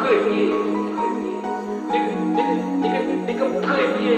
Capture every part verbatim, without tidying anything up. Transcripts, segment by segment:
premier. Nigga premier.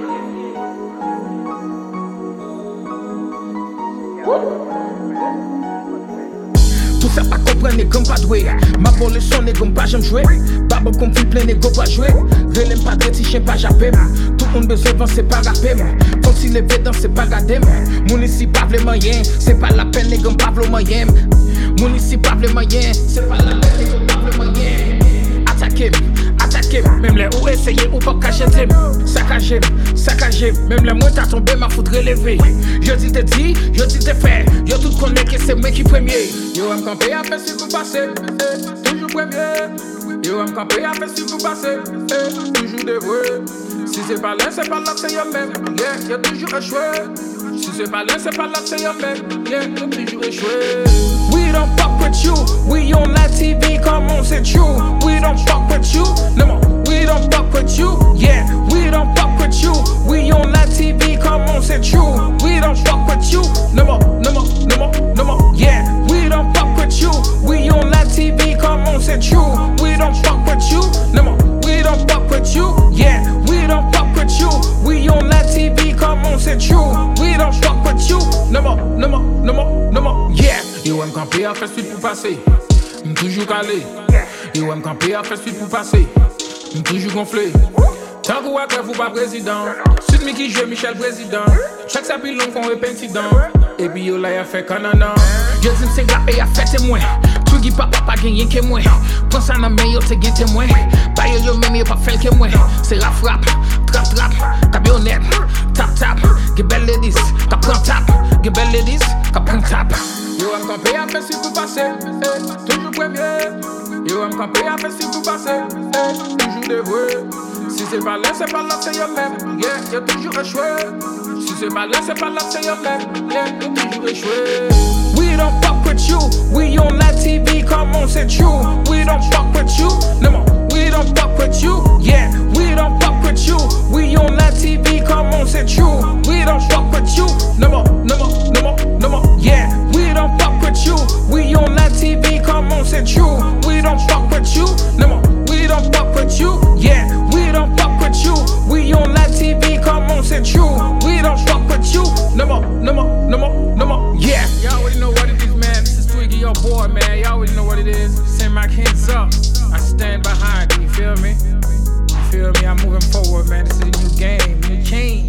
Tout ça pas comprendre, nèg pas doué. Ma pour le son, nèg pas j'aime jouer. Baba comme fil plein, nèg pas jouer. Relève pas de chien pas japem. Tout le monde besoin c'est pas rapem. Quand il est védan c'est pas gadem. Mon ici pas le moyen, c'est pas la peine, nèg pas le moyen. Mon ici pas le moyen, c'est pas la peine, nèg pas le moyen. Attaquez, attaquez, même les ou essayer ou pas cacher. Saccagez, saccagez, même les moins t'as tombé, ma foudre relever. Je dis te dit, je dis te fait. Yo tout connaît que c'est moi qui premier. Yo aime camper à faire si vous passez, eh, toujours premier. Yo aime camper à faire si vous passez, eh, toujours de vrai. Si c'est pas l'un, c'est pas l'autre, c'est yo même. Yeah, y'a toujours échoué. Si c'est pas l'un, c'est pas l'autre, c'est yo même. Yeah, y'a toujours échoué. We don't fuck with you, we on la T V, come on, c'est true. We don't fuck with you, no more. We don't fuck with you, yeah. We don't fuck with you, we on la T V, come on, c'est true. We don't fuck with you, no more, no more, no more, no more, yeah. We don't fuck with you, we on la T V, come on, c'est true. We don't fuck with you, no more. We don't fuck with you, yeah. We don't fuck with you, we on la T V, come on, c'est true. We don't fuck with you, no more, no more, no more, no more, yeah. Yo aime camper à faire suite pour passer, toujours calé. Yo aime camper à faire suite pour passer, toujours gonflé. Tant que ouais, vous pas président. Sud mi qui joue Michel président. Chaque sapin long qu'on repentidant. Et puis yo là y'a fait canana. Je dis m's'est glapé y'a fait témoin. Tout qui pas pas gagné que moi. Prends ça dans main yo te gagné témoin. Pas yo yo même yo pas fait que moi. C'est la frappe, trap trap, camionnette, tap tap. Get belle ladies, ka prend tap. Get belle ladies, ka prend tap. Yo aime camper à faire si vous passez, eh, toujours premier. Yo aime camper à faire si vous passez, eh, toujours de vrai. Si c'est pas l'un, c'est pas l'autre, c'est yo même. Yeah, y'a toujours échoué. Si c'est pas l'un, c'est pas l'autre, c'est yo même. Yeah, y'a toujours échoué. We don't fuck with you, we on la T V, come on, c'est true. We don't fuck with you, no more. We don't fuck with you, yeah. We don't fuck with you, we on la T V, come on, c'est true. We don't fuck with you, no more, no more, no more, no more, yeah. We don't fuck with you, we on la T V, come on, c'est true. We don't fuck with you, no more. We don't fuck with you, yeah. We don't fuck with you, we on la T V, come on, c'est true. We don't fuck with you, no more, no more, no more, no more, yeah. Y'all already know what it is, man. This is Twiggy, your boy, man. Y'all already know what it is. Send my hands up, I stand behind it, you feel me? You feel me? I'm moving forward, man. This is a new game, new change.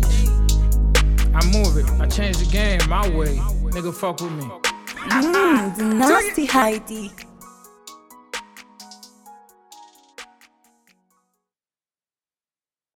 I move it, I change the game my way. Nigga, fuck with me. Mmm, the nasty Heidi.